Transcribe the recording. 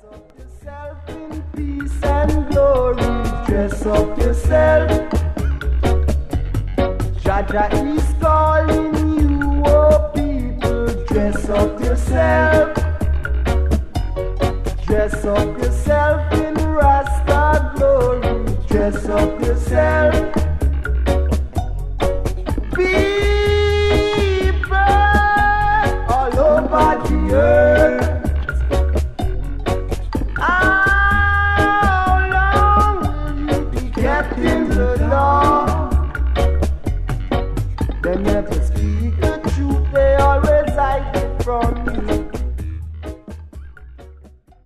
up yourself in peace and glory. Dress up yourself. Jaja is calling you, oh people. Dress up yourself. Dress up yourself in Rasta glory. Dress up yourself.